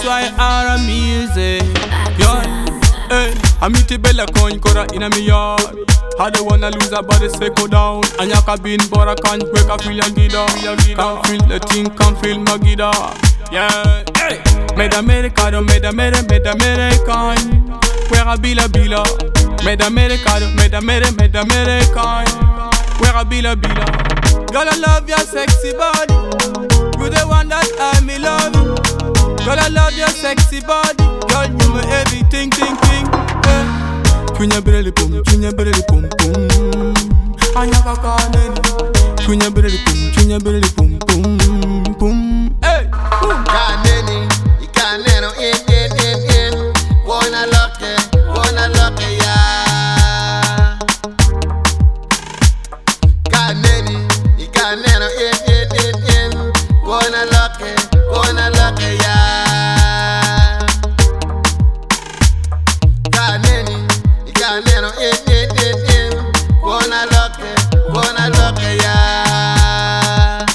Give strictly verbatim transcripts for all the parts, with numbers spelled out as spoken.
why our music. Yo, hey, I meet the bella coin kora in a me yard. I don't wanna lose her body, say go down. And yaka bin but I can't wake up, feel your gida. Can't feel the thing, can't feel my gida. Yeah, hey. Made America, made America, made American. Where I be la bila. Made America, made America, made American. Where I be la bila. Girl, I love your sexy body. You the one that I me love. Girl, I love your sexy body. Girl, you my everything, ting, ting. Hey. Tunya brele pum, tunya brele pum pum. Anya kakaneni. Tunya brele pum, tunya brele pum pum pum. Hey, kaneni, ikaneno in in in in. Wanna lock it, wanna lock it, yeah. Kaneni, ikaneno in in in in. Wanna lock it, wanna lock it, yeah. Kaneni, ikaneno in in in in. Wanna lock it, wanna lock it, yeah.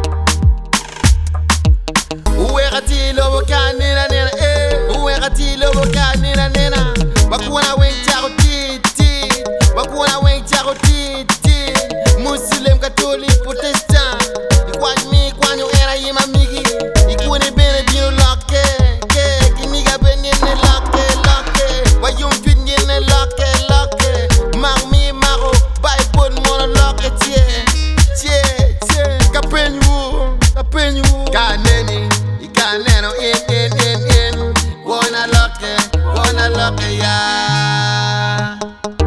Uwekati lobo kanina nena, eh. Uwekati lobo kanina nena. Bakuna wencharo titi, bakuna wencharo titi. Muslim, Catholic, Protestant. Ikwani kwani era yima migi. Ikune bene bino loke, ke kiniga bene ne loke loke. Wayum twinye ne loke loke. Magmi maro, Bible mono loke tie, tie tie. Kapenyu, kapenyu. Kaneni, ikaneno in in in in. Wanna lock it, wanna lock it, yeah.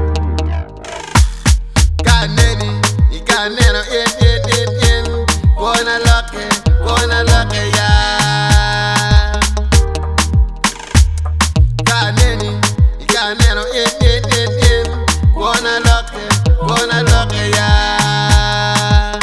Kaneni, ikaneno in in in in. Wanna lock it, wanna lock it, yeah. Kaneni, ikaneno in in in in. Wanna lock it, wanna lock it, yeah.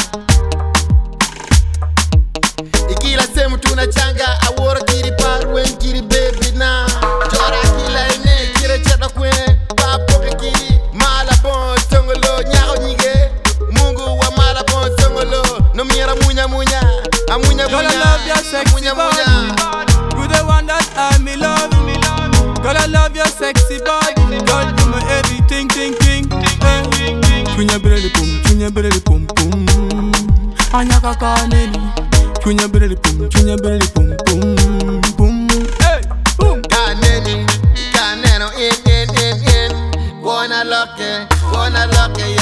Ikila semu tunachanga awora kiri parwen kiri baby na. Jora kila ine kire chata kwe papo ke kiri malabon tongolo nyaro nyige. Mungu wa malabon tongolo no miera munya munya amunya girl, munya. I love your sexy munya body. munya. You the one that I me love. Girl, I love your sexy body. Girl, you my everything, ting, ting. Hey. Tunya brele pum, tunya brele pum pum. Anya kakaneni. Tunya brele pum, tunya brele pum pum pum. Hey, boom. Kaneni, ikaneno in in in in. Wanna lock it, wanna lock it,